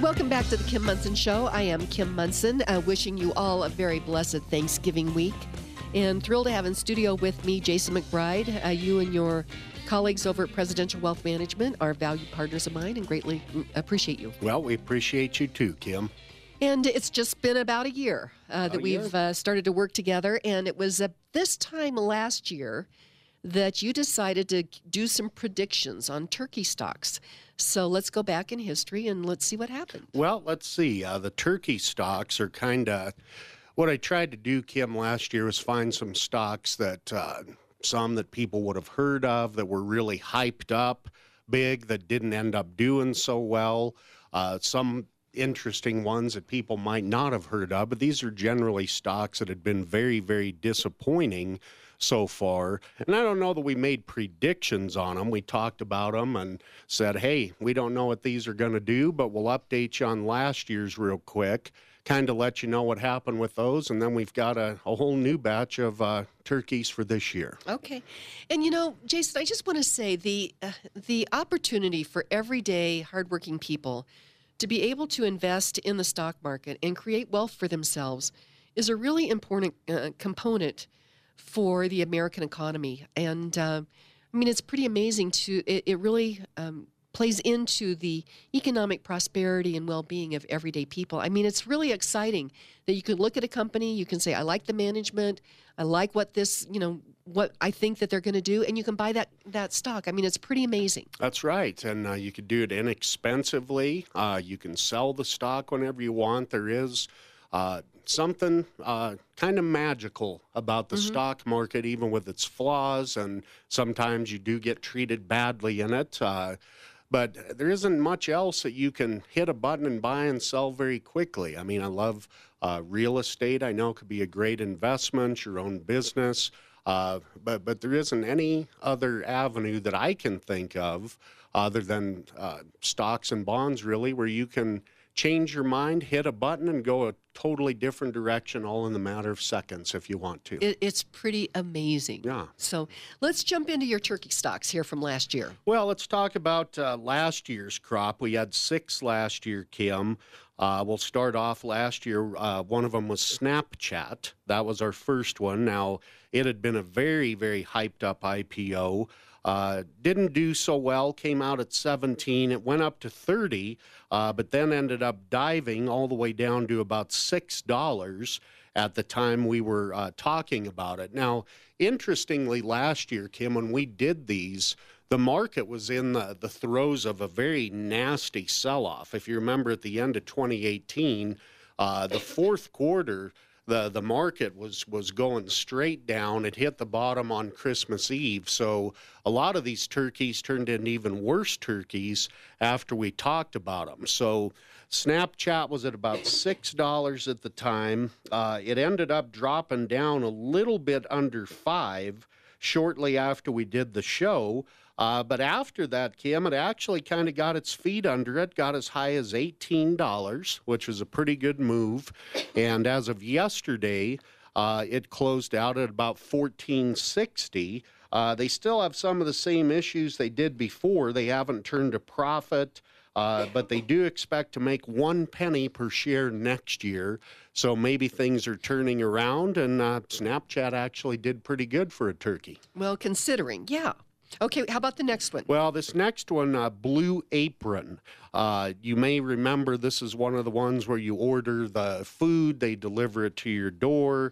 Welcome back to the Kim Munson Show. I am Kim Munson, wishing you all a very blessed Thanksgiving week. And thrilled to have in studio with me Jason McBride. You and your colleagues over at Presidential Wealth Management are valued partners of mine and greatly appreciate you. Well, we appreciate you too, Kim. And it's just been about a year that we've started to work together. And it was this time last year that you decided to do some predictions on turkey stocks. So let's go back in history and let's see what happened. Well, let's see. The turkey stocks are kind of what I tried to do, Kim, last year was find some stocks that some that people would have heard of that were really hyped up big that didn't end up doing so well. Some interesting ones that people might not have heard of, but these are generally stocks that had been very, very disappointing so far. And I don't know that we made predictions on them. We talked about them and said, hey, we don't know what these are going to do, but we'll update you on last year's real quick, kind of let you know what happened with those. And then we've got a whole new batch of turkeys for this year. Okay. And, you know, Jason, I just want to say the opportunity for everyday hardworking people to be able to invest in the stock market and create wealth for themselves is a really important component for the American economy. And I mean, it's pretty amazing it really plays into the economic prosperity and well-being of everyday people. I mean, it's really exciting that you can look at a company, you can say, I like the management, I like what this, what I think that they're going to do, and you can buy that stock. I mean, it's pretty amazing. That's right, and you could do it inexpensively. You can sell the stock whenever you want. There is something kind of magical about the stock market, even with its flaws, and sometimes you do get treated badly in it. But there isn't much else that you can hit a button and buy and sell very quickly. I mean, I love real estate. I know it could be a great investment, your own business, but there isn't any other avenue that I can think of other than stocks and bonds, really, where you can change your mind, hit a button, and go a totally different direction all in the matter of seconds if you want to. It's pretty amazing. Yeah. So let's jump into your turkey stocks here from last year. Well, let's talk about last year's crop. We had 6 last year, Kim. We'll start off last year. One of them was Snapchat. That was our first one. Now, it had been a very, very hyped up IPO. Didn't do so well, came out at 17. It went up to 30, but then ended up diving all the way down to about $6 at the time we were talking about it. Now, interestingly, last year, Kim, when we did these, the market was in the throes of a very nasty sell-off. If you remember at the end of 2018, the fourth quarter, the market was going straight down. It hit the bottom on Christmas Eve. So a lot of these turkeys turned into even worse turkeys after we talked about them. So Snapchat was at about $6 at the time. It ended up dropping down a little bit under $5 shortly after we did the show. But after that, Kim, it actually kind of got its feet under it, got as high as $18, which was a pretty good move. And as of yesterday, it closed out at about $14.60. They still have some of the same issues they did before. They haven't turned a profit, but they do expect to make 1 penny per share next year. So maybe things are turning around, and Snapchat actually did pretty good for a turkey. Well, considering, yeah. Okay, how about the next one? Well, this next one, Blue Apron. You may remember this is one of the ones where you order the food, they deliver it to your door.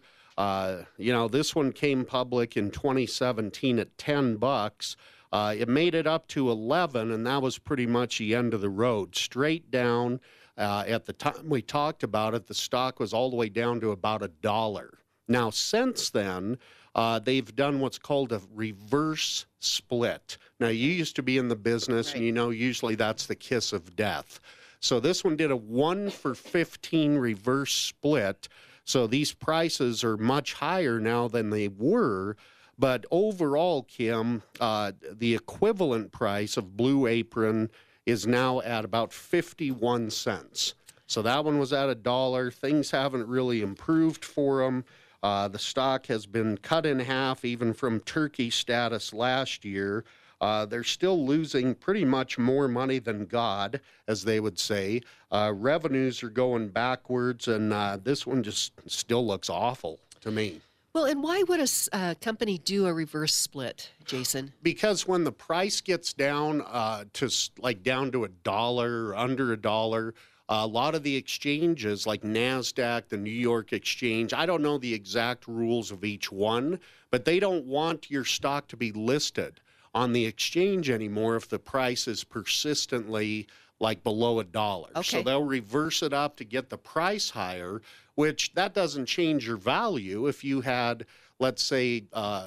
This one came public in 2017 at $10. It made it up to 11, and that was pretty much the end of the road. Straight down. At the time we talked about it, the stock was all the way down to about $1. Now, since then, they've done what's called a reverse split. Now, you used to be in the business, right, and usually that's the kiss of death. So this one did a 1-for-15 reverse split. So these prices are much higher now than they were. But overall, Kim, the equivalent price of Blue Apron is now at about 51 cents. So that one was at $1. Things haven't really improved for them. The stock has been cut in half, even from turkey status last year. They're still losing pretty much more money than God, as they would say. Revenues are going backwards, and this one just still looks awful to me. Well, and why would a company do a reverse split, Jason? Because when the price gets down down to $1 or under $1, a lot of the exchanges like NASDAQ, the New York Exchange, I don't know the exact rules of each one, but they don't want your stock to be listed on the exchange anymore if the price is persistently like below $1. Okay. So they'll reverse it up to get the price higher, which that doesn't change your value. If you had, let's say,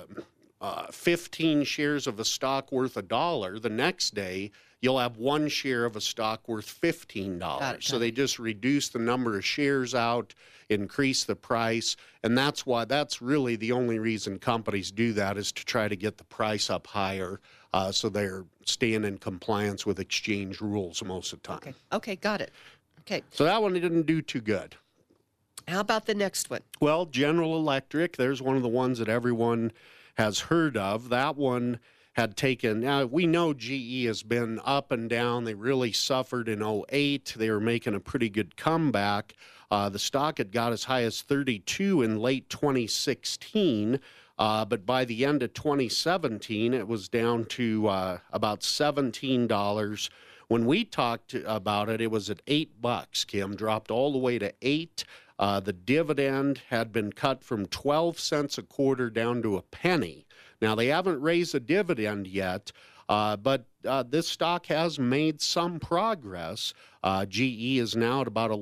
15 shares of a stock worth $1, the next day you'll have one share of a stock worth $15. So they just reduce the number of shares out, increase the price, and that's really the only reason companies do that, is to try to get the price up higher, so they're staying in compliance with exchange rules most of the time. Okay, got it. Okay. So that one didn't do too good. How about the next one? Well, General Electric, there's one of the ones that everyone has heard of. That one had taken, now we know GE has been up and down. They really suffered in 2008. They were making a pretty good comeback. The stock had got as high as 32 in late 2016, but by the end of 2017, it was down to about $17. When we talked about it, it was at $8, Kim, dropped all the way to 8. The dividend had been cut from 12 cents a quarter down to a penny. Now, they haven't raised a dividend yet, but this stock has made some progress. GE is now at about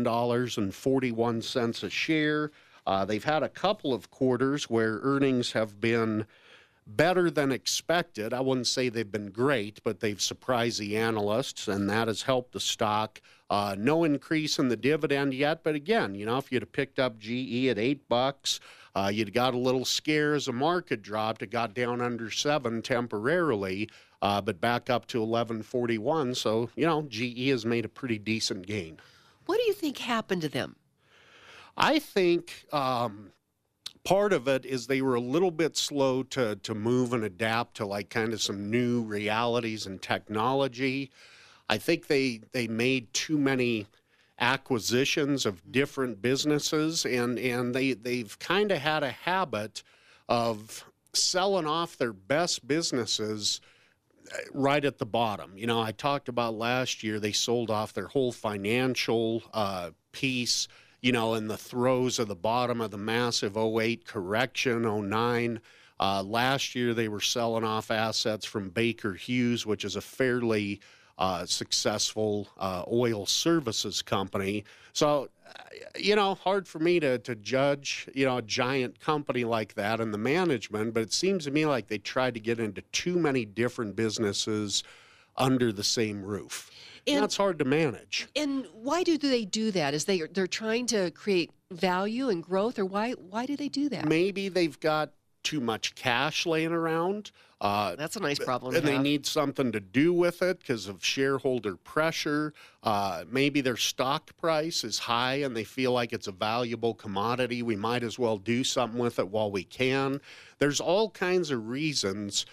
$11.41 a share. They've had a couple of quarters where earnings have been better than expected. I wouldn't say they've been great, but they've surprised the analysts, and that has helped the stock. No increase in the dividend yet, but again, if you'd have picked up GE at $8, you'd got a little scare as the market dropped. It got down under 7 temporarily, but back up to 11.41. So, GE has made a pretty decent gain. What do you think happened to them? I think part of it is they were a little bit slow to move and adapt to kind of some new realities and technology. I think they made too many acquisitions of different businesses, and they've kind of had a habit of selling off their best businesses right at the bottom. I talked about last year they sold off their whole financial piece, in the throes of the bottom of the massive 2008 correction, 2009. Last year they were selling off assets from Baker Hughes, which is a fairly successful oil services company. So, hard for me to judge, a giant company like that and the management, but it seems to me like they tried to get into too many different businesses under the same roof. And that's hard to manage. And why do they do that? Is they're trying to create value and growth, or why do they do that? Maybe they've got too much cash laying around. That's a nice problem. And they need something to do with it because of shareholder pressure. Maybe their stock price is high and they feel like it's a valuable commodity. We might as well do something with it while we can. There's all kinds of reasons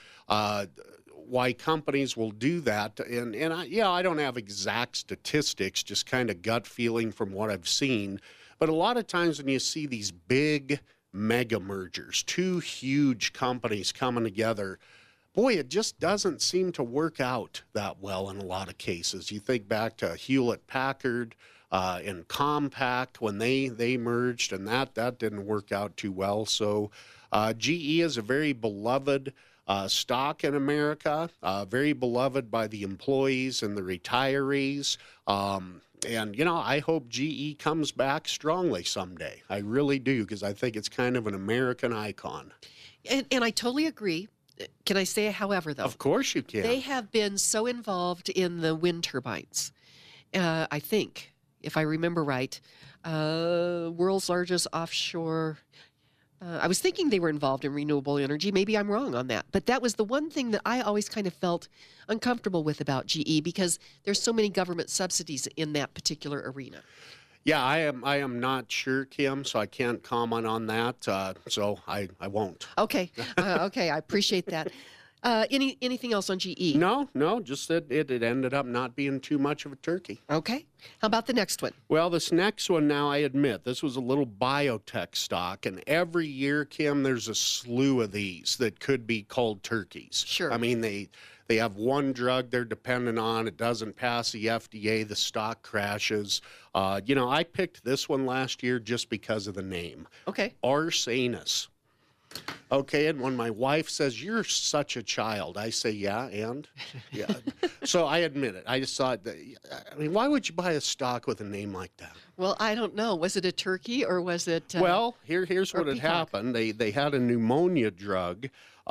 why companies will do that. And I don't have exact statistics, just kind of gut feeling from what I've seen. But a lot of times when you see these big mega mergers, two huge companies coming together, boy, it just doesn't seem to work out that well in a lot of cases. You think back to Hewlett-Packard and Compaq when they merged, and that didn't work out too well. So GE is a very beloved stock in America, very beloved by the employees and the retirees. And, I hope GE comes back strongly someday. I really do, because I think it's kind of an American icon. And I totally agree. Can I say, however, though? Of course you can. They have been so involved in the wind turbines. I think, if I remember right, world's largest offshore. I was thinking they were involved in renewable energy. Maybe I'm wrong on that. But that was the one thing that I always kind of felt uncomfortable with about GE, because there's so many government subsidies in that particular arena. Yeah, I am not sure, Kim, so I can't comment on that. So I won't. Okay. Okay, I appreciate that. Anything else on GE? No, just that it ended up not being too much of a turkey. Okay. How about the next one? Well, this next one now, I admit, this was a little biotech stock, and every year, Kim, there's a slew of these that could be called turkeys. Sure. I mean, they have one drug they're dependent on. It doesn't pass the FDA. The stock crashes. I picked this one last year just because of the name. Okay. Arsanus. Okay, and when my wife says, "You're such a child," I say, "Yeah, and?" Yeah. So I admit it. I just thought, why would you buy a stock with a name like that? Well, I don't know. Was it a turkey or was it... Well, here's what had peacock? happened. They had a pneumonia drug.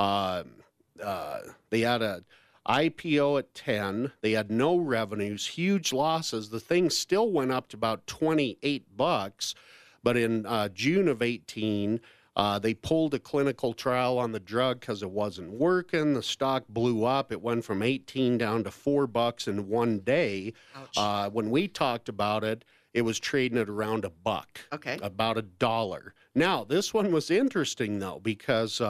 They had a IPO at 10. They had no revenues, huge losses. The thing still went up to about $28, but in June of 18... they pulled a clinical trial on the drug because it wasn't working. The stock blew up. It went from 18 down to $4 in one day. Ouch. When we talked about it, it was trading at around $1. Okay. About $1. Now, this one was interesting, though, because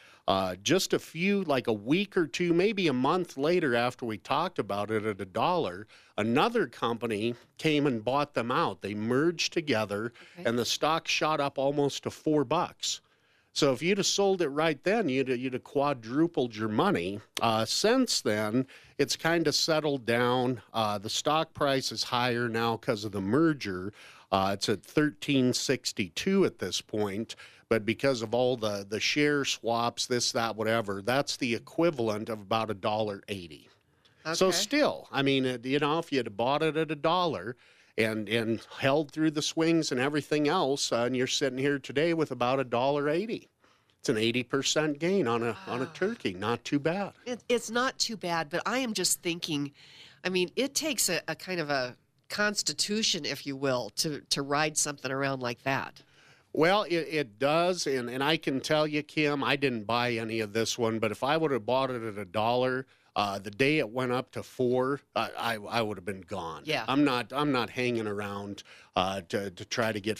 just a week or two, maybe a month later after we talked about it at $1, another company came and bought them out. They merged together, and the stock shot up almost to $4. So if you'd have sold it right then, you'd have quadrupled your money. Since then, it's kind of settled down. The stock price is higher now because of the merger. It's at $13.62 at this point. But because of all the share swaps, this, that, whatever, that's the equivalent of about $1.80. Okay. So still, I mean, if you had bought it at $1 and held through the swings and everything else, and you're sitting here today with about $1.80. It's an 80% gain on a turkey. Not too bad. It's not too bad, but I am just thinking, I mean, it takes a kind of a constitution, if you will, to ride something around like that. Well, it does, and I can tell you, Kim, I didn't buy any of this one, but if I would have bought it at $1, the day it went up to $4, I would have been gone. Yeah. I'm not hanging around to try to get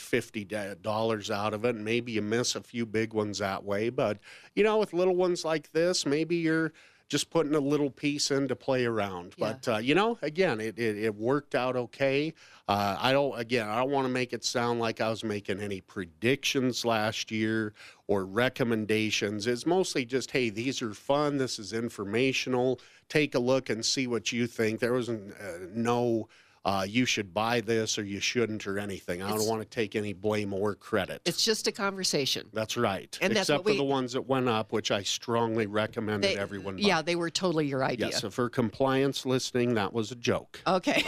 $50 out of it, and maybe you miss a few big ones that way. But with little ones like this, maybe you're just putting a little piece in to play around. Yeah. But, again, it worked out okay. I don't want to make it sound like I was making any predictions last year or recommendations. It's mostly just, hey, these are fun. This is informational. Take a look and see what you think. There wasn't no... you should buy this or you shouldn't or anything. I don't want to take any blame or credit. It's just a conversation. That's right. And that's Except what for the ones that went up, which I strongly recommend that everyone buy. Yeah, they were totally your idea. Yes, so for compliance listening, that was a joke. Okay.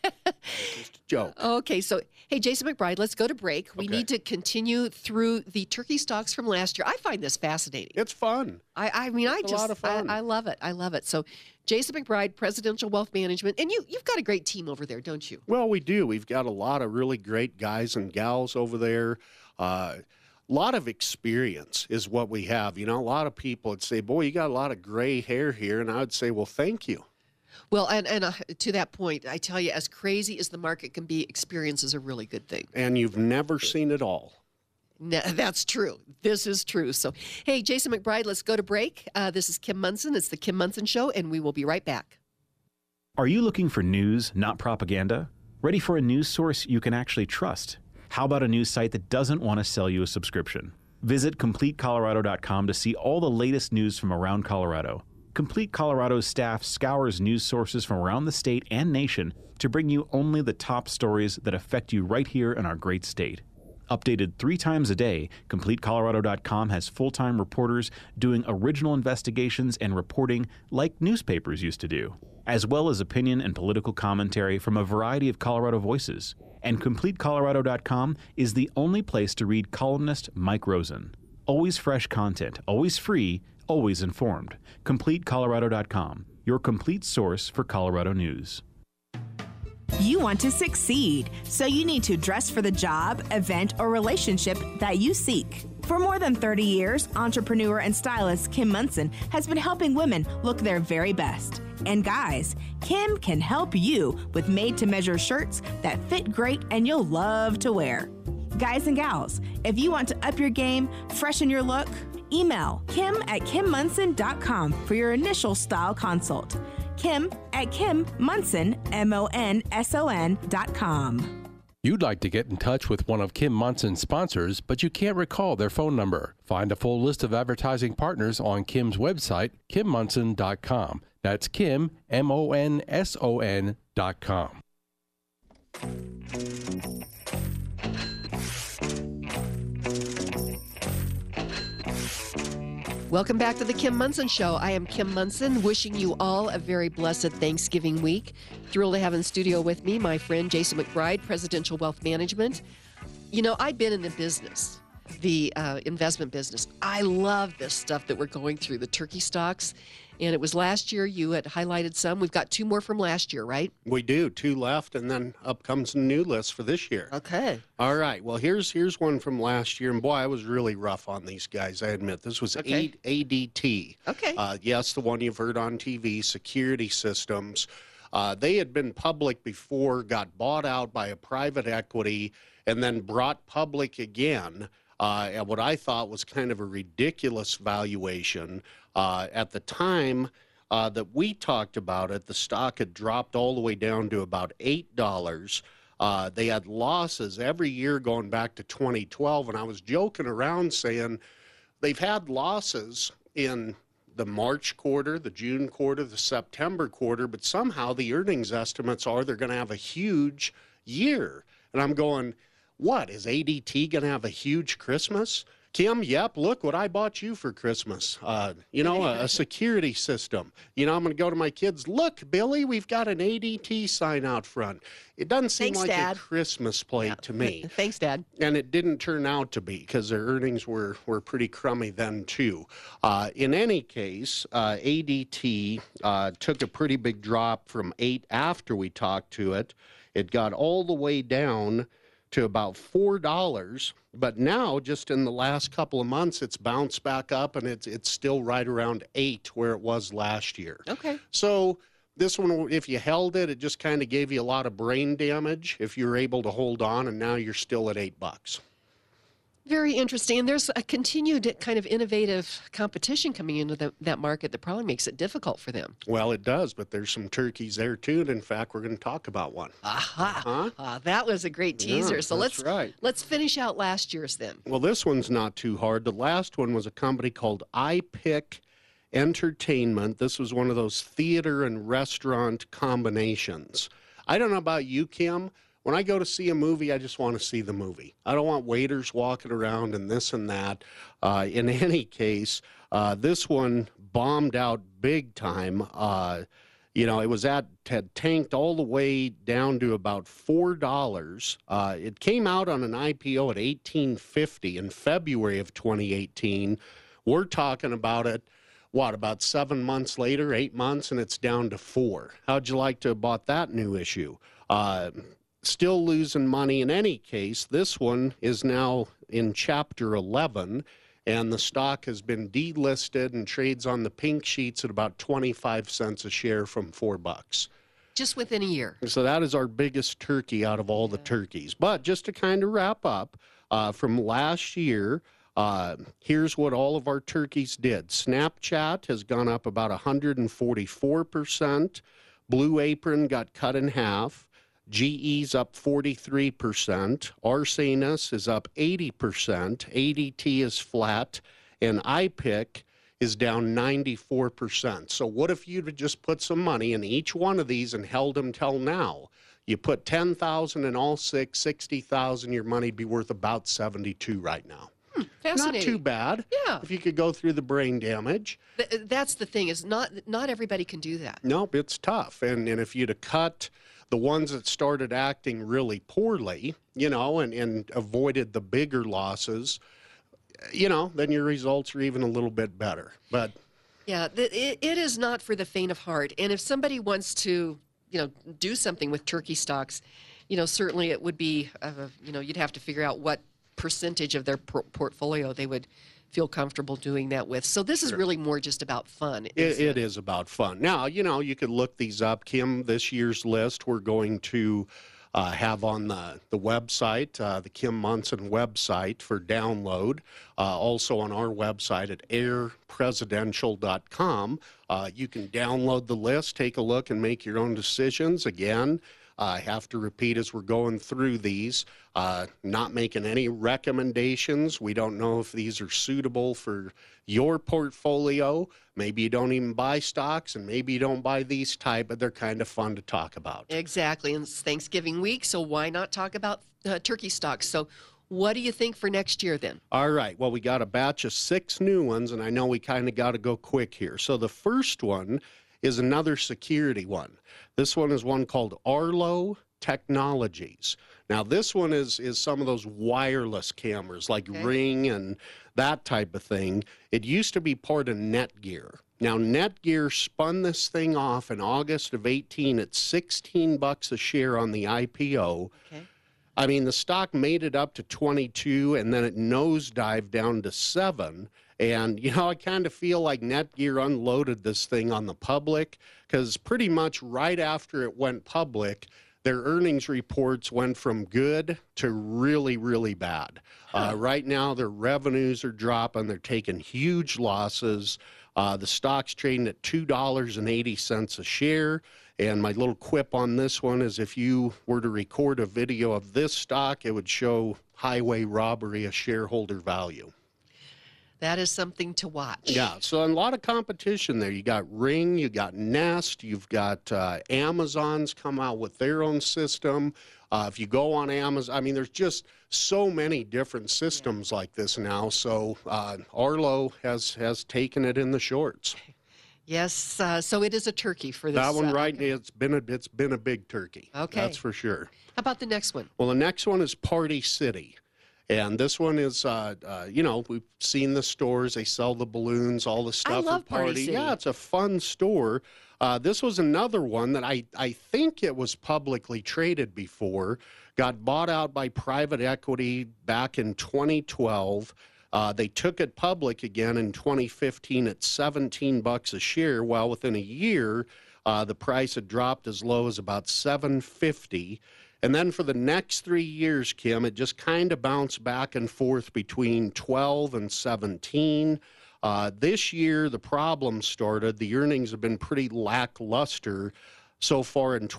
Just a joke. Okay, so, hey, Jason McBride, let's go to break. We Okay. need to continue through the turkey stocks from last year. I find this fascinating. It's fun. I mean, It's a lot of fun. I love it. I love it. So, Jason McBride, Presidential Wealth Management, and you've got a great team over there, don't you? Well, we do. We've got a lot of really great guys and gals over there. A lot of experience is what we have. A lot of people would say, boy, you got a lot of gray hair here. And I would say, well, thank you. Well, and to that point, I tell you, as crazy as the market can be, experience is a really good thing. And you've never seen it all. No, that's true. This is true. So, hey, Jason McBride, let's go to break. This is Kim Munson. It's the Kim Munson Show, and we will be right back. Are you looking for news, not propaganda? Ready for a news source you can actually trust? How about a news site that doesn't want to sell you a subscription? Visit CompleteColorado.com to see all the latest news from around Colorado. Complete Colorado's staff scours news sources from around the state and nation to bring you only the top stories that affect you right here in our great state. Updated 3 times a day, CompleteColorado.com has full-time reporters doing original investigations and reporting like newspapers used to do, as well as opinion and political commentary from a variety of Colorado voices. And CompleteColorado.com is the only place to read columnist Mike Rosen. Always fresh content, always free, always informed. CompleteColorado.com, your complete source for Colorado news. You want to succeed, so you need to dress for the job, event, or relationship that you seek. For more than 30 years, entrepreneur and stylist Kim Munson has been helping women look their very best. And guys, Kim can help you with made-to-measure shirts that fit great and you'll love to wear. Guys and gals, if you want to up your game, freshen your look, Email kim@kimmunson.com for your initial style consult. Kim@kimmunson, MONSON.com. You'd like to get in touch with one of Kim Munson's sponsors, but you can't recall their phone number. Find a full list of advertising partners on Kim's website, kimmunson.com. That's Kim, MONSON.com. Welcome back to the Kim Munson Show. I am Kim Munson, wishing you all a very blessed Thanksgiving week. Thrilled to have in studio with me my friend Jason McBride, Presidential Wealth Management. You know, I've been in the business, the investment business. I love this stuff that we're going through, the turkey stocks. And it was last year you had highlighted some. We've got 2 more from last year, right? We do, 2 left, and then up comes a new list for this year. Okay. All right. Well, here's one from last year, and boy, I was really rough on these guys. I admit this was ADT. Okay. Yes, the one you've heard on TV, Security Systems. They had been public before, got bought out by a private equity, and then brought public again at what I thought was kind of a ridiculous valuation. At the time that we talked about it, the stock had dropped all the way down to about $8. They had losses every year going back to 2012, and I was joking around saying they've had losses in the March quarter, the June quarter, the September quarter, but somehow the earnings estimates are they're going to have a huge year. And I'm going, what, is ADT going to have a huge Christmas? Kim, yep, look what I bought you for Christmas. A security system. I'm going to go to my kids, look, Billy, we've got an ADT sign out front. It doesn't seem like Dad. a Christmas plate to me. Thanks, Dad. And it didn't turn out to be because their earnings were pretty crummy then, too. In any case, ADT took a pretty big drop from 8 after we talked to it. It got all the way down to about $4, but now just in the last couple of months it's bounced back up and it's still right around 8 where it was last year. Okay. So this one, if you held it, it just kind of gave you a lot of brain damage if you're able to hold on, and now you're still at $8. Very interesting. And there's a continued kind of innovative competition coming into that market that probably makes it difficult for them. Well, it does, but there's some turkeys there too, and in fact, we're going to talk about one. Aha! That was a great teaser. Yeah, so let's finish out last year's then. Well, this one's not too hard. The last one was a company called iPick Entertainment. This was one of those theater and restaurant combinations. I don't know about you, Kim. When I go to see a movie, I just want to see the movie. I don't want waiters walking around and this and that. In any case, this one bombed out big time. It had tanked all the way down to about $4. It came out on an IPO at $18.50 in February of 2018. We're talking about it, about 7 months later, 8 months, and it's down to $4. How'd you like to have bought that new issue? Still losing money in any case. This one is now in Chapter 11, and the stock has been delisted and trades on the pink sheets at about 25 cents a share from $4. Just within a year. So that is our biggest turkey out of all the turkeys. But just to kind of wrap up, from last year, here's what all of our turkeys did. Snapchat has gone up about 144%. Blue Apron got cut in half. GE's up 43%, Arsenus is up 80%, ADT is flat, and iPick is down 94%. So what if you'd just put some money in each one of these and held them till now? You put $10,000 in all 6, $60,000, your money'd be worth about $72 right now. Fascinating. Not too bad. Yeah. If you could go through the brain damage. That's the thing, is not everybody can do that. Nope, it's tough. And if you'd have cut the ones that started acting really poorly, and avoided the bigger losses, then your results are even a little bit better. But yeah, it is not for the faint of heart. And if somebody wants to, do something with turkey stocks, certainly it would be, you'd have to figure out what percentage of their portfolio they would feel comfortable doing that with. So this is really more just about fun. It is about fun. Now, you could look these up. Kim, this year's list, we're going to have on the website, the Kim Monson website for download. Also on our website at airpresidential.com. You can download the list, take a look, and make your own decisions. Again, I have to repeat as we're going through these, not making any recommendations. We don't know if these are suitable for your portfolio. Maybe you don't even buy stocks, and maybe you don't buy these type, but they're kind of fun to talk about. Exactly. And it's Thanksgiving week, so why not talk about turkey stocks? So what do you think for next year then? All right. Well, we got a batch of 6 new ones, and I know we kind of got to go quick here. So the first one is another security one. This one is one called Arlo Technologies. Now, this one is some of those wireless cameras like Ring and that type of thing. It used to be part of Netgear. Now, Netgear spun this thing off in August of 18 at $16 a share on the IPO. Okay. I mean, the stock made it up to 22, and then it nosedived down to 7. And, you know, I kind of feel like Netgear unloaded this thing on the public because pretty much right after it went public, their earnings reports went from good to really, really bad. Right now, their revenues are dropping. They're taking huge losses. The stock's trading at $2.80 a share. And my little quip on this one is if you were to record a video of this stock, it would show highway robbery of shareholder value. That is something to watch. Yeah, so a lot of competition there. You got Ring, you got Nest, you've got Amazon's come out with their own system. If you go on Amazon, I mean, there's just so many different systems like this now. So Arlo has taken it in the shorts. Yes, so it is a turkey for this. That one, right? Okay. It's been a big turkey. Okay. That's for sure. How about the next one? Well, the next one is Party City. And this one is, you know, we've seen the stores. They sell the balloons, all the stuff. I love at Party City. Yeah, it's a fun store. This was another one that I think it was publicly traded before, got bought out by private equity back in 2012. They took it public again in 2015 at $17 a share. Well, within a year, the price had dropped as low as about $7.50. And then for the next 3 years, Kim, it just kind of bounced back and forth between 12 and 17. This year, the problem started. The earnings have been pretty lackluster so far in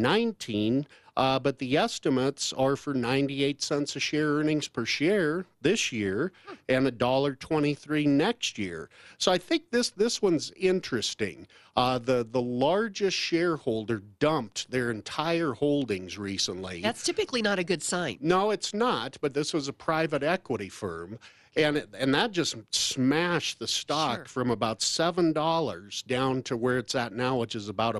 2019, but the estimates are for 98 cents a share earnings per share this year and $1.23 next year. So I think this one's interesting. The largest shareholder dumped their entire holdings recently. That's typically not a good sign. No, it's not, but this was a private equity firm. And that just smashed the stock from about $7 down to where it's at now, which is about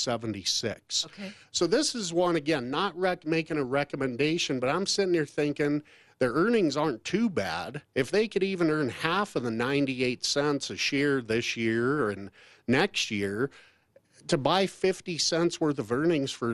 $1.76. Okay. So this is one, again, not making a recommendation, but I'm sitting here thinking their earnings aren't too bad. If they could even earn half of the 98 cents a share this year and next year, to buy 50 cents worth of earnings for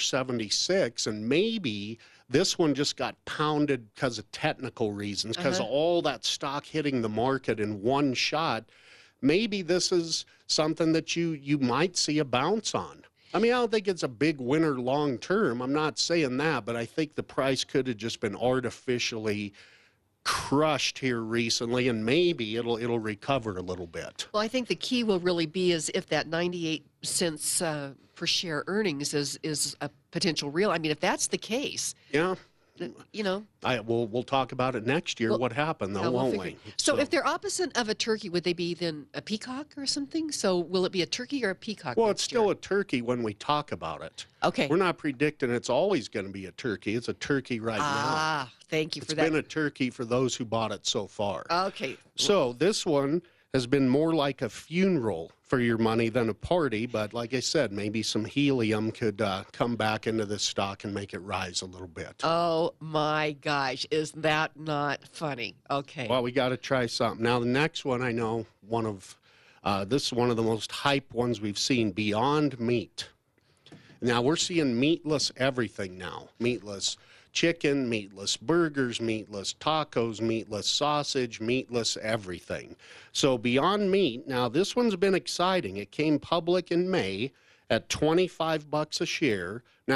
$1.76, and maybe this one just got pounded because of technical reasons, because of all that stock hitting the market in one shot. Maybe this is something that you might see a bounce on. I mean, I don't think it's a big winner long term. I'm not saying that, but I think the price could have just been artificially crushed here recently, and maybe it'll recover a little bit. Well, I think the key will really be is if that 98 cents per share earnings is a potential real. I mean, if that's the case, Yeah. you know. We'll talk about it next year, what happened, though, won't we? So if they're opposite of a turkey, would they be then a peacock or something? So will it be a turkey or a peacock? Well, it's still a turkey when we talk about it. Okay. We're not predicting it's always going to be a turkey. It's a turkey right now. Ah, thank you for that. It's been a turkey for those who bought it so far. Okay. So this one has been more like a funeral for your money than a party, but like I said, maybe some helium could come back into this stock and make it rise a little bit. Oh my gosh, is that not funny? Okay. Well, we got to try something. Now, the next one I know, this is one of the most hype ones we've seen, Beyond Meat. Now, we're seeing meatless everything now. Meatless chicken, meatless burgers, meatless tacos, meatless sausage, meatless everything. So Beyond Meat, now this one's been exciting. It came public in May at $25 a share. Now,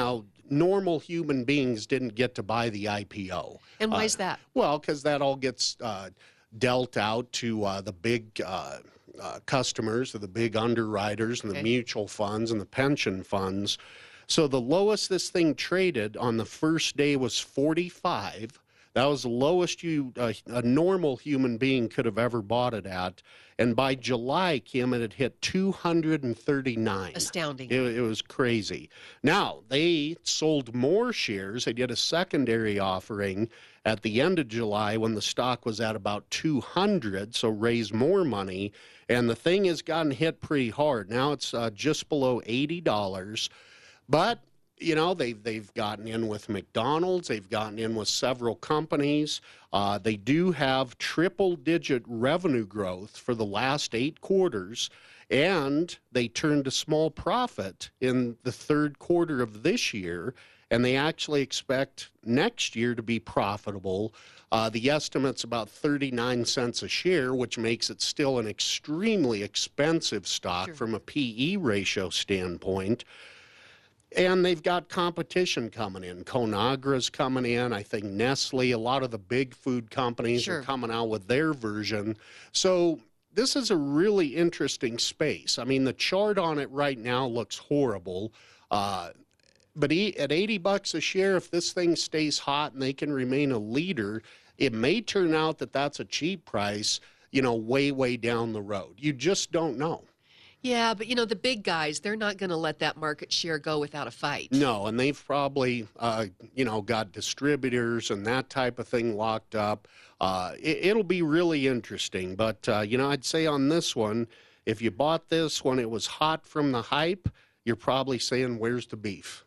normal human beings didn't get to buy the IPO. And why is that? Well, because that all gets dealt out to the big customers, the big underwriters, and the mutual funds and the pension funds. So the lowest this thing traded on the first day was 45. That was the lowest a normal human being could have ever bought it at. And by July, Kim, it had hit 239. Astounding. It was crazy. Now, they sold more shares. They did a secondary offering at the end of July when the stock was at about 200, so raised more money. And the thing has gotten hit pretty hard. Now it's just below $80. But you know, they've gotten in with McDonald's. They've gotten in with several companies. They do have triple-digit revenue growth for the last 8 quarters, and they turned a small profit in the third quarter of this year, and they actually expect next year to be profitable. The estimate's about 39 cents a share, which makes it still an extremely expensive stock from a PE ratio standpoint. And they've got competition coming in. Conagra's coming in. I think Nestle, a lot of the big food companies are coming out with their version. So this is a really interesting space. I mean, the chart on it right now looks horrible. But at $80 a share, if this thing stays hot and they can remain a leader, it may turn out that that's a cheap price, you know, way, way down the road. You just don't know. Yeah, but, you know, the big guys, they're not going to let that market share go without a fight. No, and they've probably, you know, got distributors and that type of thing locked up. It'll be really interesting. But, you know, I'd say on this one, if you bought this when it was hot from the hype, you're probably saying, where's the beef?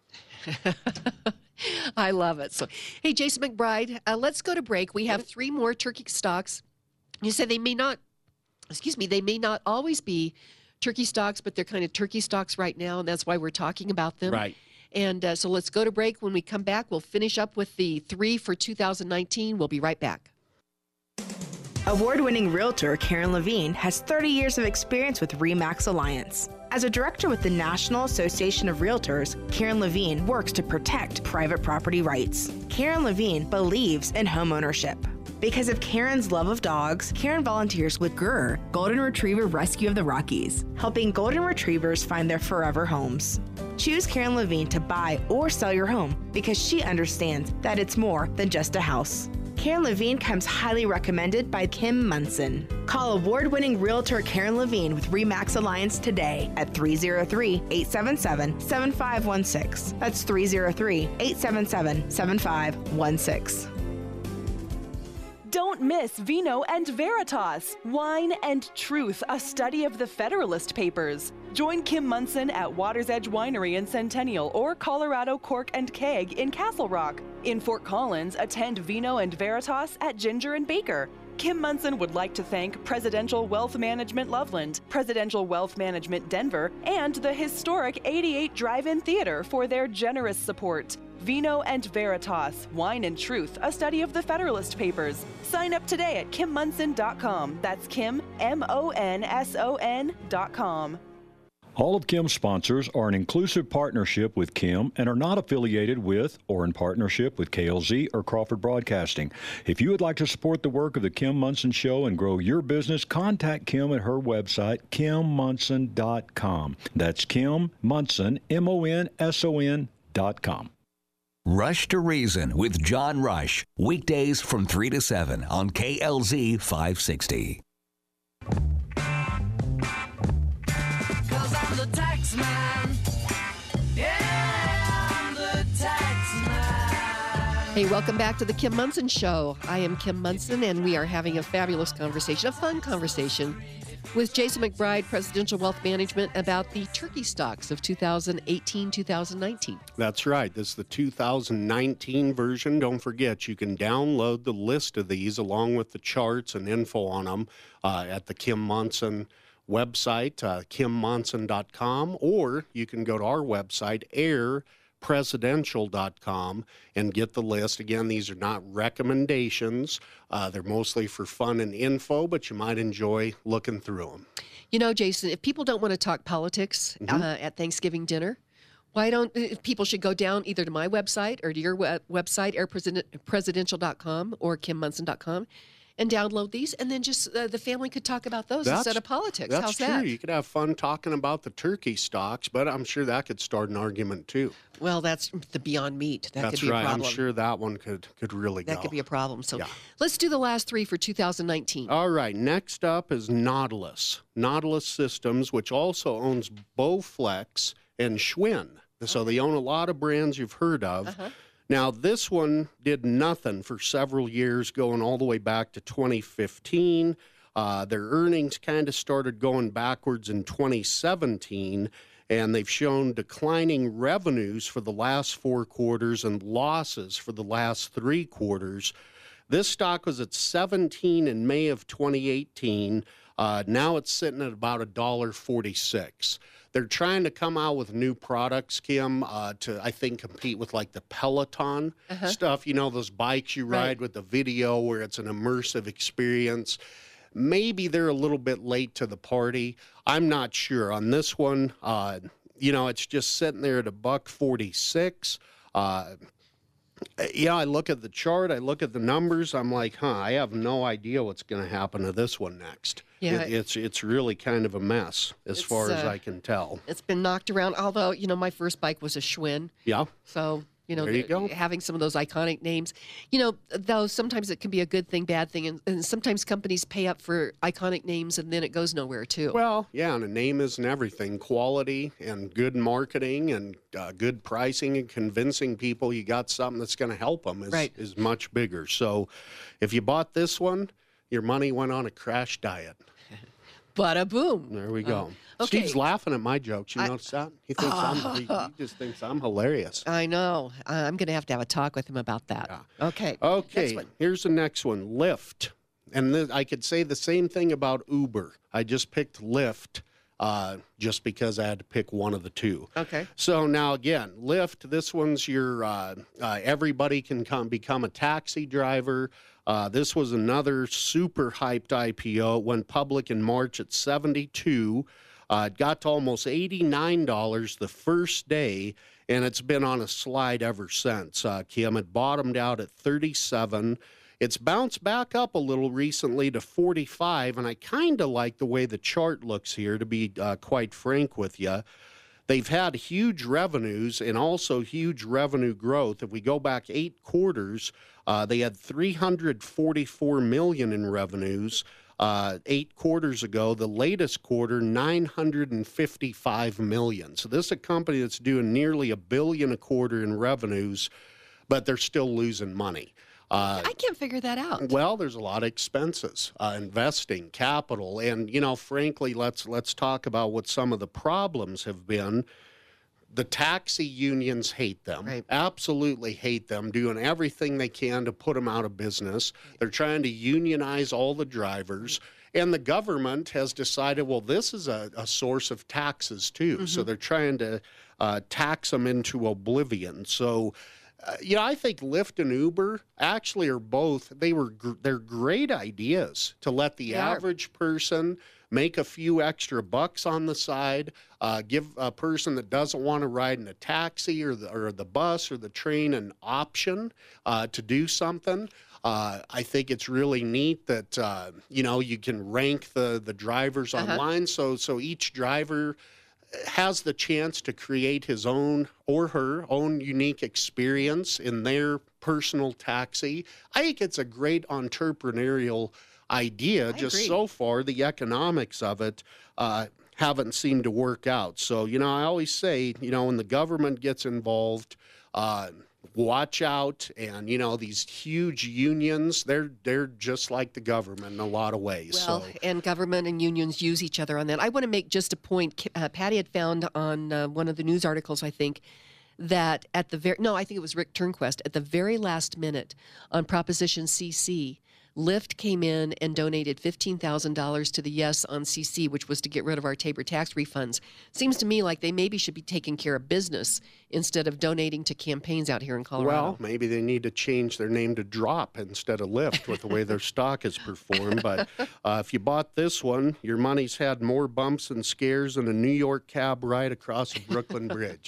I love it. So, hey, Jason McBride, let's go to break. We have 3 more turkey stocks. You said they may not always be turkey stocks, but they're kind of turkey stocks right now, and that's why we're talking about them. Right. And so let's go to break. When we come back, we'll finish up with the 3 for 2019. We'll be right back. Award-winning realtor Karen Levine has 30 years of experience with RE/MAX Alliance. As a director with the National Association of Realtors, Karen Levine works to protect private property rights. Karen Levine believes in homeownership. Because of Karen's love of dogs, Karen volunteers with GRR, Golden Retriever Rescue of the Rockies, helping Golden Retrievers find their forever homes. Choose Karen Levine to buy or sell your home because she understands that it's more than just a house. Karen Levine comes highly recommended by Kim Munson. Call award-winning realtor Karen Levine with RE/MAX Alliance today at 303-877-7516. That's 303-877-7516. Don't miss Vino and Veritas, Wine and Truth, a study of the Federalist Papers. Join Kim Munson at Water's Edge Winery in Centennial or Colorado Cork and Keg in Castle Rock. In Fort Collins, attend Vino and Veritas at Ginger and Baker. Kim Munson would like to thank Presidential Wealth Management Loveland, Presidential Wealth Management Denver, and the historic 88 Drive-In Theater for their generous support. Vino and Veritas, Wine and Truth, a study of the Federalist Papers. Sign up today at KimMunson.com. That's Kim, MONSON.com. All of Kim's sponsors are an inclusive partnership with Kim and are not affiliated with or in partnership with KLZ or Crawford Broadcasting. If you would like to support the work of the Kim Munson Show and grow your business, contact Kim at her website, KimMunson.com. That's Kim Munson, MONSON.com. Rush to Reason with John Rush, weekdays from 3 to 7 on KLZ 560. Hey, welcome back to the Kim Munson Show. I am Kim Munson, and we are having a fabulous conversation, a fun conversation, with Jason McBride, Presidential Wealth Management, about the turkey stocks of 2018-2019. That's right. This is the 2019 version. Don't forget, you can download the list of these along with the charts and info on them at the Kim Munson website, KimMunson.com, or you can go to our website, airpresidential.com, and get the list. Again, these are not recommendations. They're mostly for fun and info, but you might enjoy looking through them. You know, Jason, if people don't want to talk politics at Thanksgiving dinner, Why don't people should go down either to my website or to your website, airpresidential.com or kimmunson.com, and download these, and then just the family could talk about those instead of politics. That's How's true. that? You could have fun talking about the turkey stocks, but I'm sure that could start an argument too. Well, that's the Beyond Meat. That That's could be right. a problem. I'm sure that one could really go. That could be a problem. So Yeah. let's do the last three for 2019. All right. Next up is Nautilus. Nautilus Systems, which also owns Bowflex and Schwinn. So they own a lot of brands you've heard of. Now, this one did nothing for several years, going all the way back to 2015. Their earnings kind of started going backwards in 2017, and they've shown declining revenues for the last 4 quarters and losses for the last 3 quarters. This stock was at 17 in May of 2018. Now it's sitting at about $1.46. They're trying to come out with new products, Kim, to, I think, compete with like the Peloton stuff. You know, those bikes you ride with the video where it's an immersive experience. Maybe they're a little bit late to the party. I'm not sure. On this one, you know, it's just sitting there at $1.46. Yeah, I look at the chart, I look at the numbers, I'm like, I have no idea what's going to happen to this one next. Yeah. It's really kind of a mess as far as I can tell. It's been knocked around, although, you know, my first bike was a Schwinn. Yeah. So, you know, There you go. having some of those iconic names, you know, though sometimes it can be a good thing, bad thing, and sometimes companies pay up for iconic names and then it goes nowhere too. Well, yeah, and a name isn't everything. Quality and good marketing and good pricing and convincing people you got something that's going to help them is much bigger. So if you bought this one, your money went on a crash diet. Bada boom. There we go. Okay. Steve's laughing at my jokes. You notice that? He thinks he just thinks I'm hilarious. I know. I'm going to have a talk with him about that. Yeah. Okay. Okay, Next one. here's the next one, Lyft. And I could say the same thing about Uber. I just picked Lyft just because I had to pick one of the two. Okay. So now again, Lyft, this one's your, everybody can become a taxi driver. This was another super hyped IPO. It went public in March at 72. It got to almost $89 the first day, and it's been on a slide ever since. Kim, it bottomed out at 37. It's bounced back up a little recently to 45, and I kind of like the way the chart looks here, to be quite frank with you. They've had huge revenues and also huge revenue growth. If we go back 8 quarters, they had $344 million in revenues. 8 quarters ago, the latest quarter, $955 million. So this is a company that's doing nearly $1 billion a quarter in revenues, but they're still losing money. I can't figure that out. Well, there's a lot of expenses, investing, capital, and, you know, frankly, let's talk about what some of the problems have been. The taxi unions hate them, absolutely hate them, doing everything they can to put them out of business. They're trying to unionize all the drivers. And the government has decided, well, this is a source of taxes too. So they're trying to tax them into oblivion. So, you know, I think Lyft and Uber actually are both, they're great ideas to let the average person make a few extra bucks on the side, give a person that doesn't want to ride in a taxi or the bus or the train an option to do something. I think it's really neat that, you know, you can rank the drivers online. So each driver has the chance to create his own or her own unique experience in their personal taxi. I think it's a great entrepreneurial idea. So far, the economics of it haven't seemed to work out. So, you know, I always say, you know, when the government gets involved, watch out. And, you know, these huge unions, they're just like the government in a lot of ways. Well, and government and unions use each other on that. I want to make just a point. Patty had found on one of the news articles, I think, that I think it was Rick Turnquest, at the very last minute on Proposition CC, Lyft came in and donated $15,000 to the Yes on CC, which was to get rid of our Tabor tax refunds. Seems to me like they maybe should be taking care of business instead of donating to campaigns out here in Colorado. Well, maybe they need to change their name to Drop instead of Lyft with the way their stock has performed. But if you bought this one, your money's had more bumps and scares than a New York cab ride across a Brooklyn Bridge.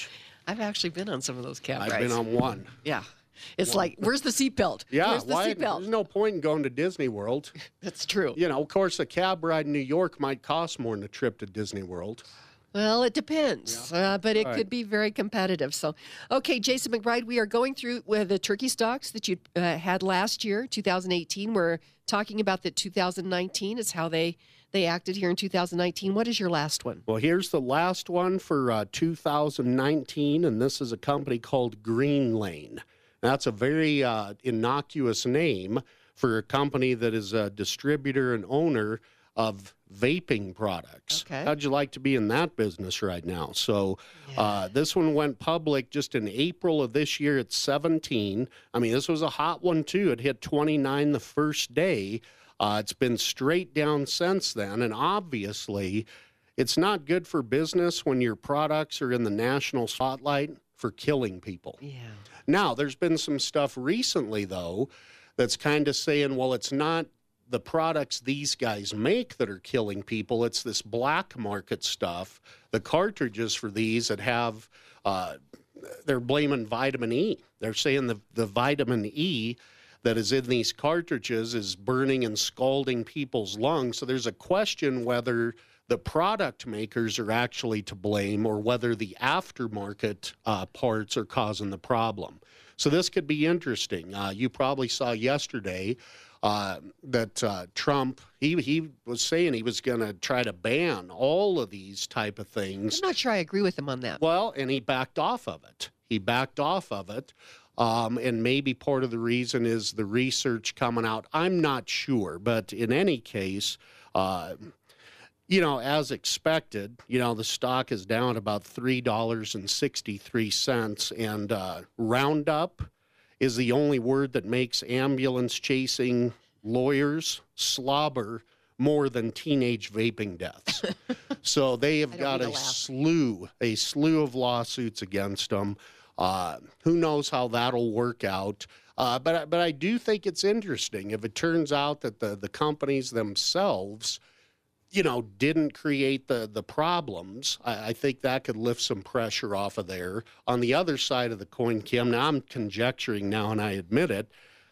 I've actually been on some of those cab rides. I've been on one. Yeah. It's like, where's the seatbelt? Yeah, where's the seatbelt? There's no point in going to Disney World. That's true. You know, of course, a cab ride in New York might cost more than a trip to Disney World. Well, it depends, but it Right. could be very competitive. So, okay, Jason McBride, we are going through the turkey stocks that you had last year, 2018. We're talking about the 2019 is how they acted here in 2019. What is your last one? Well, here's the last one for 2019, and this is a company called Green Lane. That's a very innocuous name for a company that is a distributor and owner of vaping products. Okay. How'd you like to be in that business right now? So this one went public just in April of this year at 17. I mean, this was a hot one, too. It hit 29 the first day. It's been straight down since then, and obviously it's not good for business when your products are in the national spotlight for killing people. Yeah. Now, there's been some stuff recently, though, that's kind of saying, well, it's not the products these guys make that are killing people. It's this black market stuff, the cartridges for these that have, they're blaming vitamin E. They're saying the vitamin E that is in these cartridges is burning and scalding people's lungs. So there's a question whether the product makers are actually to blame or whether the aftermarket parts are causing the problem. So this could be interesting. You probably saw yesterday that Trump, he was saying he was going to try to ban all of these type of things. I'm not sure I agree with him on that. Well, and he backed off of it. And maybe part of the reason is the research coming out. I'm not sure. But in any case, you know, as expected, you know, the stock is down about $3.63. And Roundup is the only word that makes ambulance chasing lawyers slobber more than teenage vaping deaths. So they have got a slew of lawsuits against them. Who knows how that'll work out? But I do think it's interesting if it turns out that the companies themselves, you know, didn't create the problems. I think that could lift some pressure off of there. On the other side of the coin, Kim, now I'm conjecturing now, and I admit it,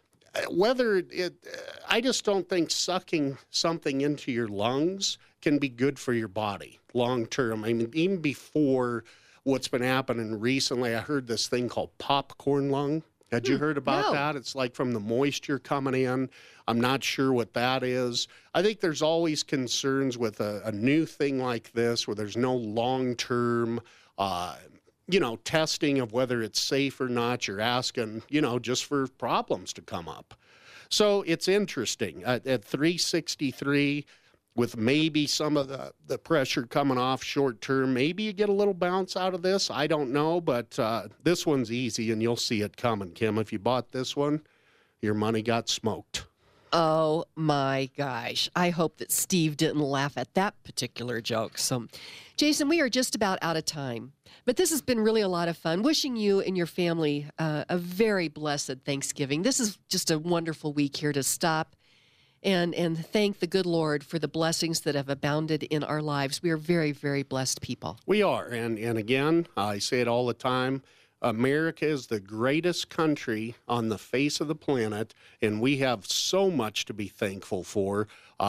I just don't think sucking something into your lungs can be good for your body long term. I mean, even before what's been happening recently, I heard this thing called popcorn lung. Had you heard about that? It's like from the moisture coming in. I'm not sure what that is. I think there's always concerns with a new thing like this where there's no long-term, you know, testing of whether it's safe or not. You're asking, you know, just for problems to come up. So it's interesting. At 363, with maybe some of the pressure coming off short term, maybe you get a little bounce out of this. I don't know, but this one's easy, and you'll see it coming, Kim. If you bought this one, your money got smoked. Oh, my gosh. I hope that Steve didn't laugh at that particular joke. So, Jason, we are just about out of time. But this has been really a lot of fun. Wishing you and your family a very blessed Thanksgiving. This is just a wonderful week here to stop and thank the good Lord for the blessings that have abounded in our lives. We are very, very blessed people. We are. And again, I say it all the time, America is the greatest country on the face of the planet, and we have so much to be thankful for.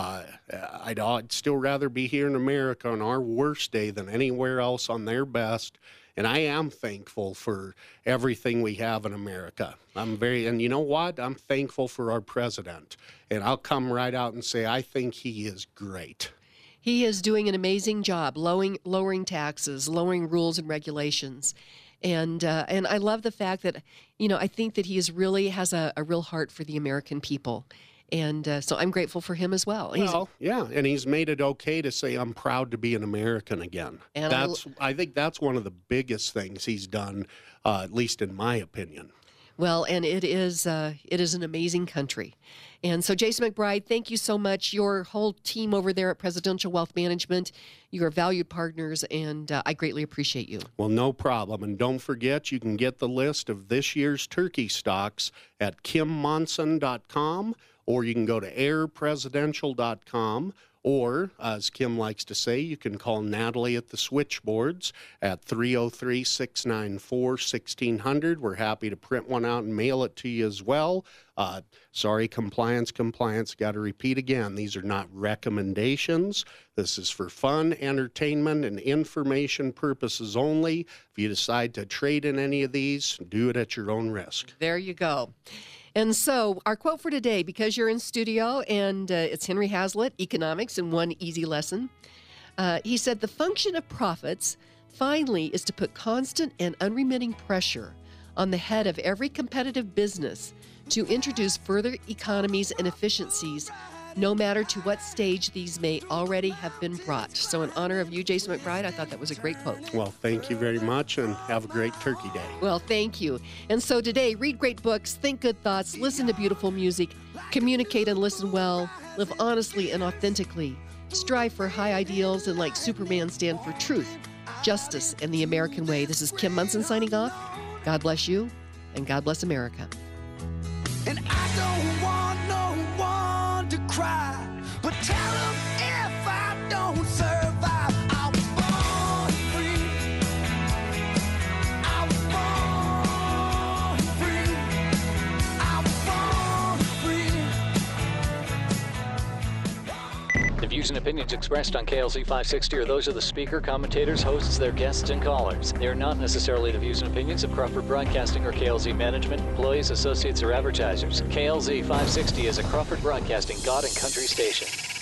I'd still rather be here in America on our worst day than anywhere else on their best. And I am thankful for everything we have in America. And you know what? I'm thankful for our president. And I'll come right out and say, I think he is great. He is doing an amazing job lowering taxes, lowering rules and regulations. And I love the fact that, you know, I think that he has a real heart for the American people. And so I'm grateful for him as well. Yeah, and he's made it okay to say, I'm proud to be an American again. And I think that's one of the biggest things he's done, at least in my opinion. Well, and it is an amazing country. And so, Jason McBride, thank you so much. Your whole team over there at Presidential Wealth Management, you are valued partners, and I greatly appreciate you. Well, no problem. And don't forget, you can get the list of this year's turkey stocks at kimmonson.com, or you can go to airpresidential.com, Or, as Kim likes to say, you can call Natalie at the switchboards at 303-694-1600. We're happy to print one out and mail it to you as well. Sorry, compliance. Got to repeat again. These are not recommendations. This is for fun, entertainment, and information purposes only. If you decide to trade in any of these, do it at your own risk. There you go. And so our quote for today, because you're in studio, and it's Henry Hazlitt, Economics in One Easy Lesson. He said, the function of profits finally is to put constant and unremitting pressure on the head of every competitive business to introduce further economies and efficiencies, no matter to what stage these may already have been brought. So in honor of you, Jason McBride, I thought that was a great quote. Well, thank you very much, and have a great Turkey Day. Well, thank you. And so today, read great books, think good thoughts, listen to beautiful music, communicate and listen well, live honestly and authentically, strive for high ideals, and like Superman, stand for truth, justice, and the American way. This is Kim Monson signing off. God bless you, and God bless America. And I don't want no one to cry, but tell them if I don't survive, I was born free. I was born free. I was born free. The views and opinions expressed on KLZ 560 are those of the speaker, commentators, hosts, their guests, and callers. They are not necessarily the views and opinions of Crawford Broadcasting or KLZ management, employees, associates, or advertisers. KLZ 560 is a Crawford Broadcasting God and Country station.